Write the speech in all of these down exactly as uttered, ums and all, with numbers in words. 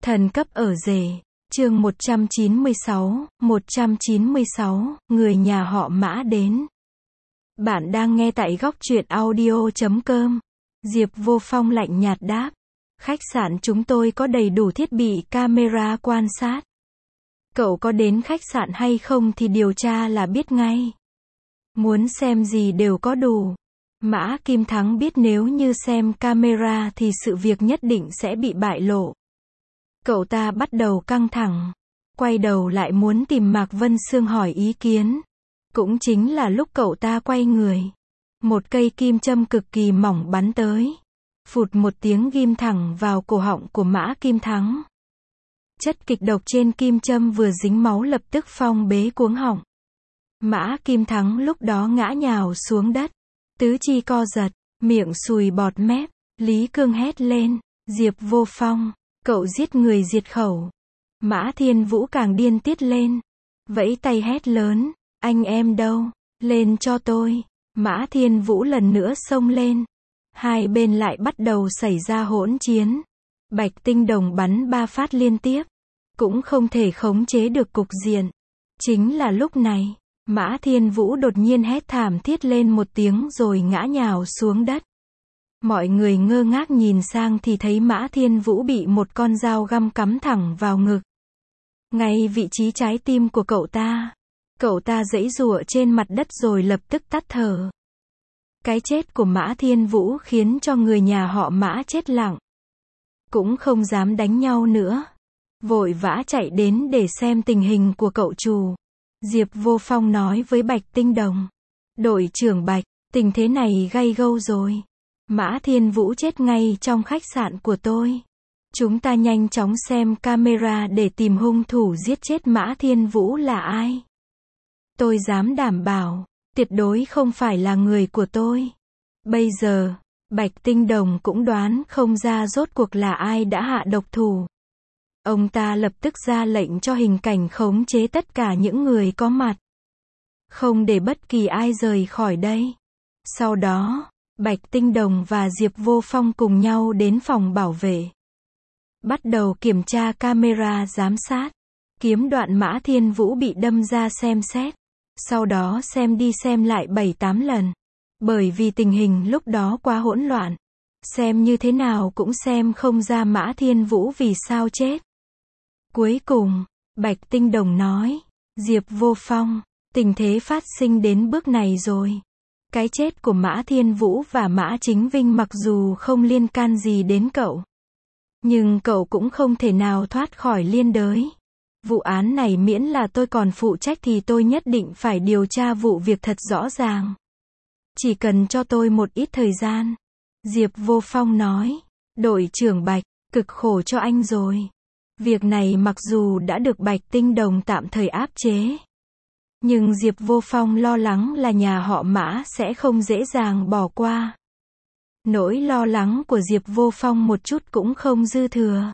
Thần cấp ở rể. Chương một trăm chín mươi sáu, một trăm chín mươi sáu, người nhà họ Mã đến. Bạn đang nghe tại góc truyện audio chấm com. Diệp Vô Phong lạnh nhạt đáp. Khách sạn chúng tôi có đầy đủ thiết bị camera quan sát. Cậu có đến khách sạn hay không thì điều tra là biết ngay. Muốn xem gì đều có đủ. Mã Kim Thắng biết nếu như xem camera thì sự việc nhất định sẽ bị bại lộ. Cậu ta bắt đầu căng thẳng, quay đầu lại muốn tìm Mạc Vân Sương hỏi ý kiến. Cũng chính là lúc cậu ta quay người, một cây kim châm cực kỳ mỏng bắn tới. Phụt một tiếng ghim thẳng vào cổ họng của Mã Kim Thắng. Chất kịch độc trên kim châm vừa dính máu lập tức phong bế cuống họng. Mã Kim Thắng lúc đó ngã nhào xuống đất, tứ chi co giật, miệng sùi bọt mép. Lý Cương hét lên, Diệp Vô Phong, cậu giết người diệt khẩu. Mã Thiên Vũ càng điên tiết lên, vẫy tay hét lớn, anh em đâu, lên cho tôi. Mã Thiên Vũ lần nữa xông lên. Hai bên lại bắt đầu xảy ra hỗn chiến. Bạch Tinh Đồng bắn ba phát liên tiếp, cũng không thể khống chế được cục diện. Chính là lúc này, Mã Thiên Vũ đột nhiên hét thảm thiết lên một tiếng rồi ngã nhào xuống đất. Mọi người ngơ ngác nhìn sang thì thấy Mã Thiên Vũ bị một con dao găm cắm thẳng vào ngực, ngay vị trí trái tim của cậu ta. Cậu ta giãy giụa trên mặt đất rồi lập tức tắt thở. Cái chết của Mã Thiên Vũ khiến cho người nhà họ Mã chết lặng, cũng không dám đánh nhau nữa, vội vã chạy đến để xem tình hình của cậu chủ. Diệp Vô Phong nói với Bạch Tinh Đồng, đội trưởng Bạch, tình thế này gay gâu rồi. Mã Thiên Vũ chết ngay trong khách sạn của tôi. Chúng ta nhanh chóng xem camera để tìm hung thủ giết chết Mã Thiên Vũ là ai. Tôi dám đảm bảo, tuyệt đối không phải là người của tôi. Bây giờ, Bạch Tinh Đồng cũng đoán không ra rốt cuộc là ai đã hạ độc thủ. Ông ta lập tức ra lệnh cho hình cảnh khống chế tất cả những người có mặt, không để bất kỳ ai rời khỏi đây. Sau đó, Bạch Tinh Đồng và Diệp Vô Phong cùng nhau đến phòng bảo vệ, bắt đầu kiểm tra camera giám sát. Kiếm đoạn Mã Thiên Vũ bị đâm ra xem xét, sau đó xem đi xem lại bảy tám lần. Bởi vì tình hình lúc đó quá hỗn loạn, xem như thế nào cũng xem không ra Mã Thiên Vũ vì sao chết. Cuối cùng, Bạch Tinh Đồng nói, Diệp Vô Phong, tình thế phát sinh đến bước này rồi. Cái chết của Mã Thiên Vũ và Mã Chính Vinh mặc dù không liên can gì đến cậu, nhưng cậu cũng không thể nào thoát khỏi liên đới. Vụ án này miễn là tôi còn phụ trách thì tôi nhất định phải điều tra vụ việc thật rõ ràng. Chỉ cần cho tôi một ít thời gian. Diệp Vô Phong nói, đội trưởng Bạch, cực khổ cho anh rồi. Việc này mặc dù đã được Bạch Tinh Đồng tạm thời áp chế, nhưng Diệp Vô Phong lo lắng là nhà họ Mã sẽ không dễ dàng bỏ qua. Nỗi lo lắng của Diệp Vô Phong một chút cũng không dư thừa.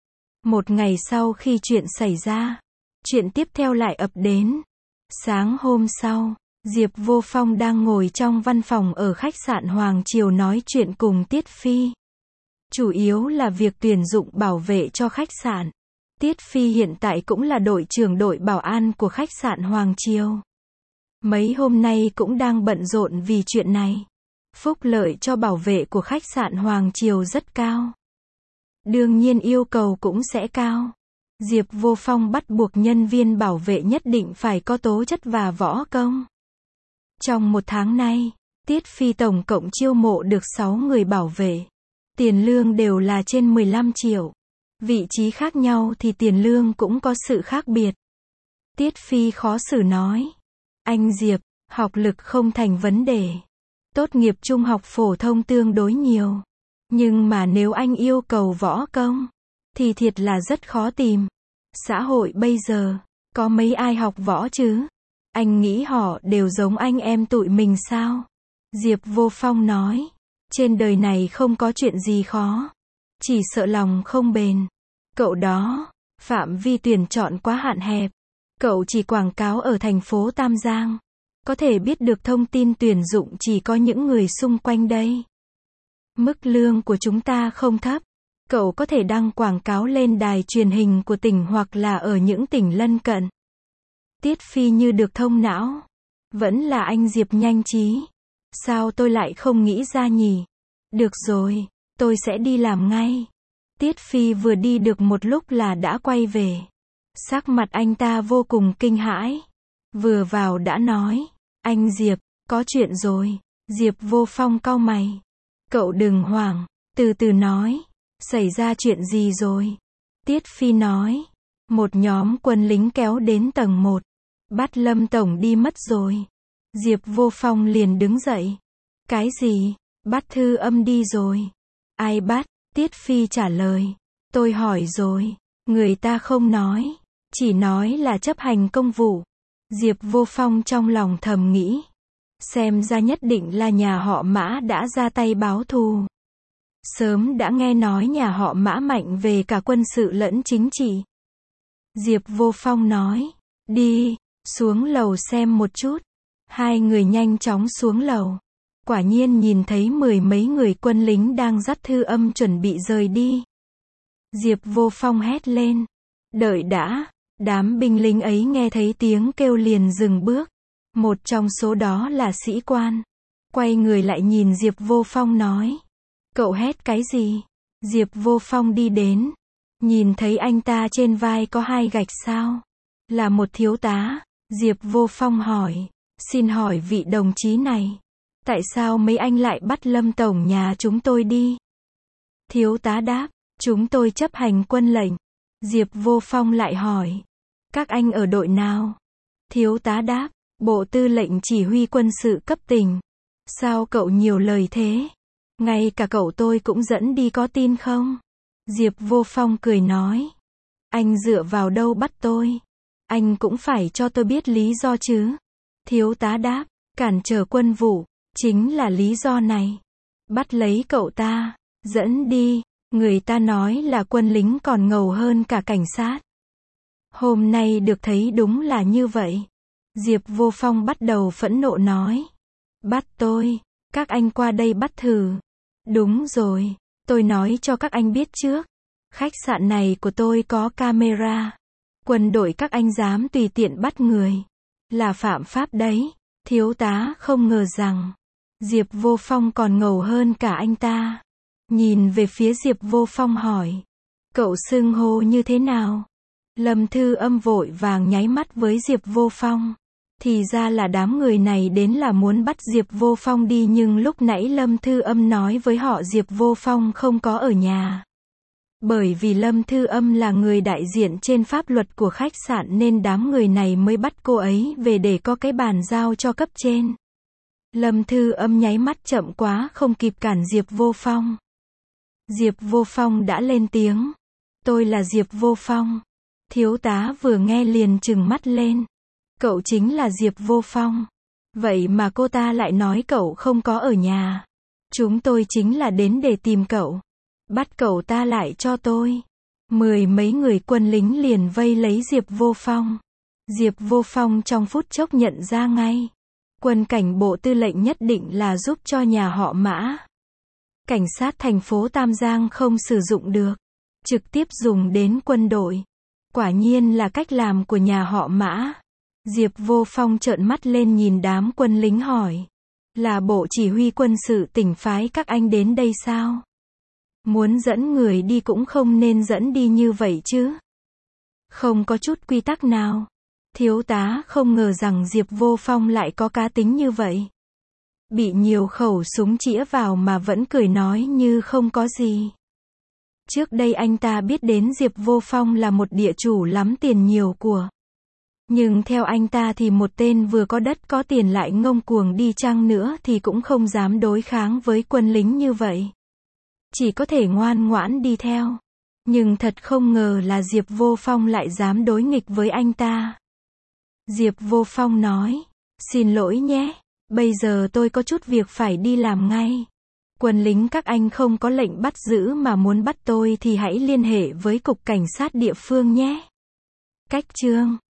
Một ngày sau khi chuyện xảy ra, chuyện tiếp theo lại ập đến. Sáng hôm sau, Diệp Vô Phong đang ngồi trong văn phòng ở khách sạn Hoàng Triều nói chuyện cùng Tiết Phi. Chủ yếu là việc tuyển dụng bảo vệ cho khách sạn. Tiết Phi hiện tại cũng là đội trưởng đội bảo an của khách sạn Hoàng Triều. Mấy hôm nay cũng đang bận rộn vì chuyện này. Phúc lợi cho bảo vệ của khách sạn Hoàng Triều rất cao, đương nhiên yêu cầu cũng sẽ cao. Diệp Vô Phong bắt buộc nhân viên bảo vệ nhất định phải có tố chất và võ công. Trong một tháng nay, Tiết Phi tổng cộng chiêu mộ được sáu người bảo vệ. Tiền lương đều là trên mười lăm triệu. Vị trí khác nhau thì tiền lương cũng có sự khác biệt. Tiết Phi khó xử nói, anh Diệp, học lực không thành vấn đề. Tốt nghiệp trung học phổ thông tương đối nhiều. Nhưng mà nếu anh yêu cầu võ công, thì thiệt là rất khó tìm. Xã hội bây giờ, có mấy ai học võ chứ? Anh nghĩ họ đều giống anh em tụi mình sao? Diệp Vô Phong nói, trên đời này không có chuyện gì khó, chỉ sợ lòng không bền. Cậu đó, phạm vi tuyển chọn quá hạn hẹp. Cậu chỉ quảng cáo ở thành phố Tam Giang, có thể biết được thông tin tuyển dụng chỉ có những người xung quanh đây. Mức lương của chúng ta không thấp, Cậu có thể đăng quảng cáo lên đài truyền hình của tỉnh hoặc là ở những tỉnh lân cận. Tiết Phi như được thông não. Vẫn là anh Diệp nhanh trí. Sao tôi lại không nghĩ ra nhỉ? Được rồi, tôi sẽ đi làm ngay. Tiết Phi vừa đi được một lúc là đã quay về. Sắc mặt anh ta vô cùng kinh hãi. Vừa vào đã nói, anh Diệp, có chuyện rồi. Diệp Vô Phong cau mày. Cậu đừng hoảng, từ từ nói. Xảy ra chuyện gì rồi? Tiết Phi nói, một nhóm quân lính kéo đến tầng một. Bắt Lâm Tổng đi mất rồi. Diệp Vô Phong liền đứng dậy. Cái gì? Bắt Thư Âm đi rồi. Ai bắt? Tiết Phi trả lời. Tôi hỏi rồi. Người ta không nói. Chỉ nói là chấp hành công vụ. Diệp Vô Phong trong lòng thầm nghĩ. Xem ra nhất định là nhà họ Mã đã ra tay báo thù. Sớm đã nghe nói nhà họ Mã mạnh về cả quân sự lẫn chính trị. Diệp Vô Phong nói. Đi, xuống lầu xem một chút. Hai người nhanh chóng xuống lầu. Quả nhiên nhìn thấy mười mấy người quân lính đang dắt Thư Âm chuẩn bị rời đi. Diệp Vô Phong hét lên. Đợi đã. Đám binh lính ấy nghe thấy tiếng kêu liền dừng bước. Một trong số đó là sĩ quan. Quay người lại nhìn Diệp Vô Phong nói. Cậu hét cái gì? Diệp Vô Phong đi đến. Nhìn thấy anh ta trên vai có hai gạch sao? Là một thiếu tá. Diệp Vô Phong hỏi. Xin hỏi vị đồng chí này. Tại sao mấy anh lại bắt Lâm Tổng nhà chúng tôi đi? Thiếu tá đáp. Chúng tôi chấp hành quân lệnh. Diệp Vô Phong lại hỏi. Các anh ở đội nào? Thiếu tá đáp. Bộ Tư lệnh chỉ huy quân sự cấp tỉnh. Sao cậu nhiều lời thế? Ngay cả cậu tôi cũng dẫn đi có tin không? Diệp Vô Phong cười nói. Anh dựa vào đâu bắt tôi? Anh cũng phải cho tôi biết lý do chứ. Thiếu tá đáp. Cản trở quân vụ. Chính là lý do này. Bắt lấy cậu ta. Dẫn đi. Người ta nói là quân lính còn ngầu hơn cả cảnh sát. Hôm nay được thấy đúng là như vậy. Diệp Vô Phong bắt đầu phẫn nộ nói. Bắt tôi. Các anh qua đây bắt thử. Đúng rồi. Tôi nói cho các anh biết trước. Khách sạn này của tôi có camera. Quân đội các anh dám tùy tiện bắt người. Là phạm pháp đấy. Thiếu tá không ngờ rằng. Diệp Vô Phong còn ngầu hơn cả anh ta. Nhìn về phía Diệp Vô Phong hỏi. Cậu xưng hô như thế nào? Lâm Thư Âm vội vàng nháy mắt với Diệp Vô Phong. Thì ra là đám người này đến là muốn bắt Diệp Vô Phong đi, nhưng lúc nãy Lâm Thư Âm nói với họ Diệp Vô Phong không có ở nhà. Bởi vì Lâm Thư Âm là người đại diện trên pháp luật của khách sạn nên đám người này mới bắt cô ấy về để có cái bàn giao cho cấp trên. Lâm Thư Âm nháy mắt chậm quá không kịp cản Diệp Vô Phong. Diệp Vô Phong đã lên tiếng. Tôi là Diệp Vô Phong. Thiếu tá vừa nghe liền trừng mắt lên. Cậu chính là Diệp Vô Phong. Vậy mà cô ta lại nói cậu không có ở nhà. Chúng tôi chính là đến để tìm cậu. Bắt cậu ta lại cho tôi. Mười mấy người quân lính liền vây lấy Diệp Vô Phong. Diệp Vô Phong trong phút chốc nhận ra ngay. Quân cảnh Bộ Tư lệnh nhất định là giúp cho nhà họ Mã. Cảnh sát thành phố Tam Giang không sử dụng được. Trực tiếp dùng đến quân đội. Quả nhiên là cách làm của nhà họ Mã. Diệp Vô Phong trợn mắt lên nhìn đám quân lính hỏi. Là bộ chỉ huy quân sự tỉnh phái các anh đến đây sao? Muốn dẫn người đi cũng không nên dẫn đi như vậy chứ. Không có chút quy tắc nào. Thiếu tá không ngờ rằng Diệp Vô Phong lại có cá tính như vậy. Bị nhiều khẩu súng chĩa vào mà vẫn cười nói như không có gì. Trước đây anh ta biết đến Diệp Vô Phong là một địa chủ lắm tiền nhiều của. Nhưng theo anh ta thì một tên vừa có đất có tiền lại ngông cuồng đi chăng nữa thì cũng không dám đối kháng với quân lính như vậy. Chỉ có thể ngoan ngoãn đi theo. Nhưng thật không ngờ là Diệp Vô Phong lại dám đối nghịch với anh ta. Diệp Vô Phong nói. Xin lỗi nhé. Bây giờ tôi có chút việc phải đi làm ngay. Quân lính các anh không có lệnh bắt giữ mà muốn bắt tôi thì hãy liên hệ với cục cảnh sát địa phương nhé. Cách chương